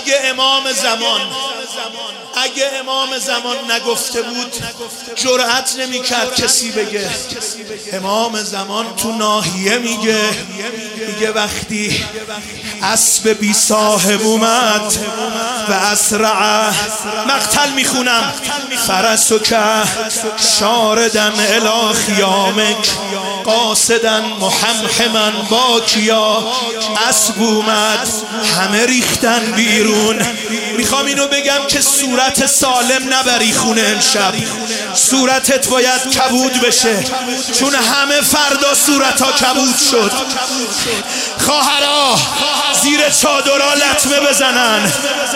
اگه امام زمان نگفته بود جرأت نمی‌کرد کسی بگه. امام زمان تو ناحیه میگه وقتی اسب بی صاحب اومد و اسرع مقتل میخونم فرسک شاردن الی خیامک قاصدن محمحمن باکیا. اسب اومد همه ریختن بیرون. میخوام اینو بگم که صورت سالم نبری خونه امشب. صورتت باید کبود بشه، چون همه فردا صورتها کبود شد. خواهرها زیر چادرها لطمه بزنن.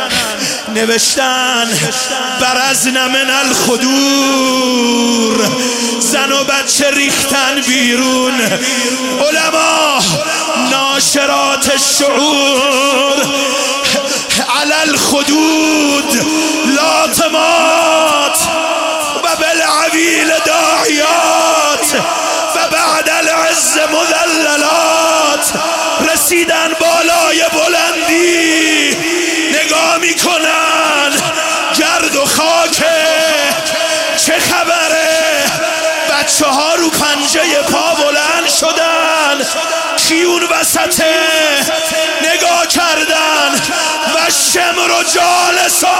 نوشتن برزن من الخدور، زن و بچه ریختن بیرون. علما ناشرات الشعور علی الخدود لاطمات و بالعویل داعیات و بعد العز مذللات. رسیدن بالای بلندی، نگاه میکنن گرد و خاکه. چه خبره؟ بچه ها رو پنجه پا بلند شدن، کیون وسطه نگاه کردن و شمر و جالسا.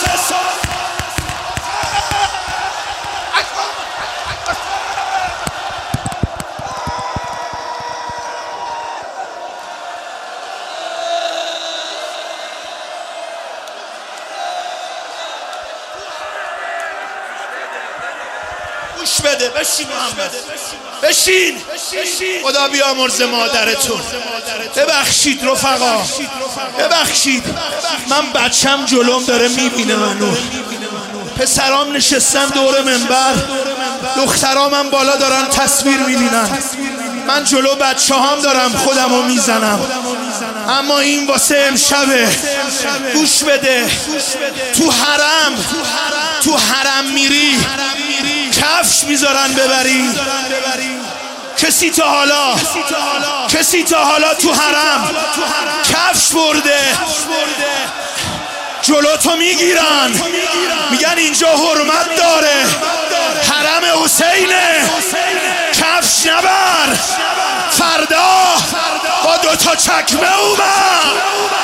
گوش بده، بشین محمد، بشین. خدا بیامرز مادرتون. ببخشید رفقا، ببخشید. من بچم جلوم داره میبینه منو. پسرام نشستن دور منبر، دخترام هم بالا دارن تصویر میبینن. من جلو بچه هم دارم خودمو میزنم. اما این واسه امشبه. گوش بده. تو حرم میری کفش میذارن ببری. کسی تا حالا تو حرم کفش برده؟ جلو تو میگیرن، میگن اینجا حرمت داره، حرم حسینه، کفش نبر. فردا با 2 تا چکمه اومد.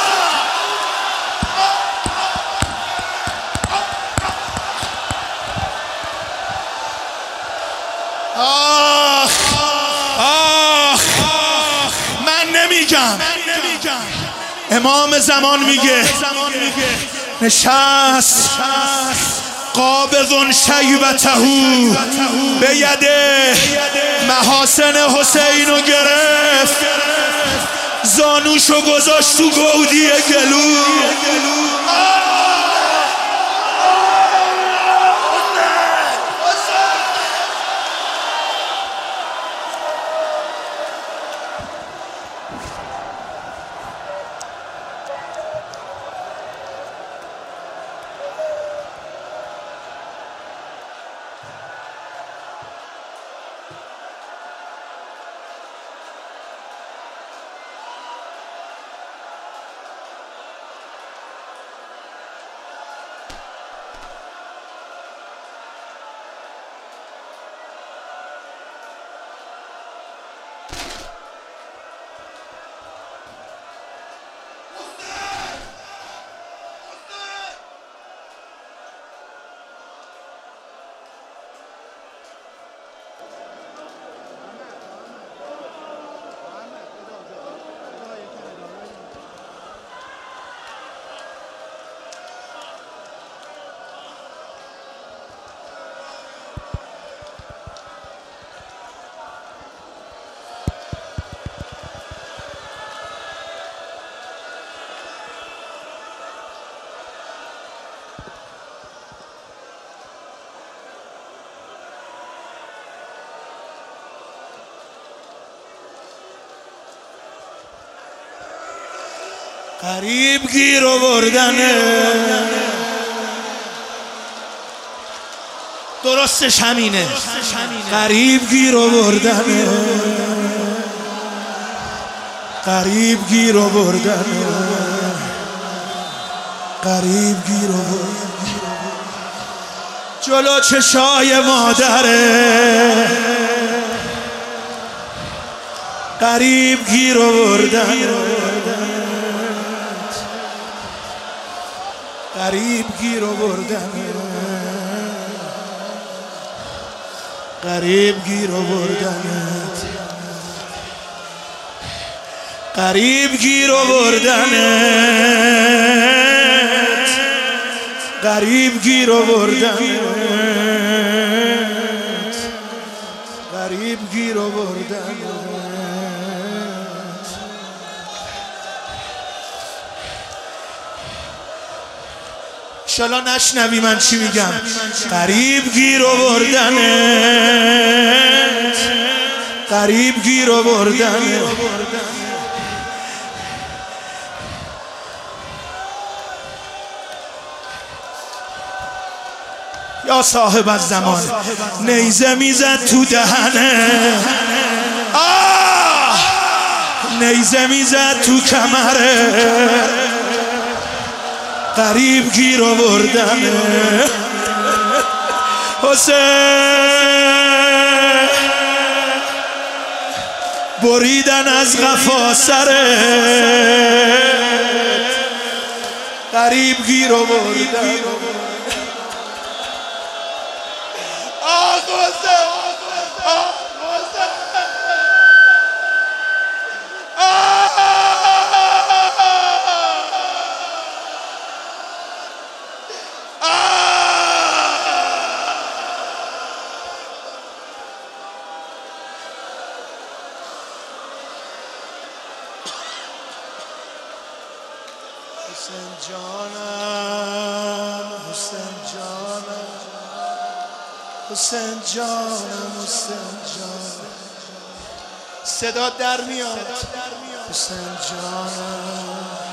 آخ من نمیگم. امام زمان میگه نشست قابض شیبته به یده، محاسن حسینو گرفت، زانوشو گذاشت تو گودی گلو. غریب گیر آوردنه. درستش همینه، غریب گیر آوردنه، غریب گیر آوردنه. غریب گیر آورد جلو چشای مادره، غریب گیر آوردن، غریب گیر آوردن، غریب گیر آوردنت، غریب گیر آوردنت، غریب گیر آوردنت، غریب گیر آوردنت. انشالله نشنوی من چی میگم. غریب گیر آوردنت، غریب گیر آوردنت. یا صاحب الزمان نیزه میزد تو دهنه، نیزه میزد تو کمره، غریب گیر آوردنه. حسین بریدن از قفا سرت، غریب گیر آوردن. حسین جانم، حسین جانم، حسین جانم، حسین جانم، صدا در میاد. حسین جانم،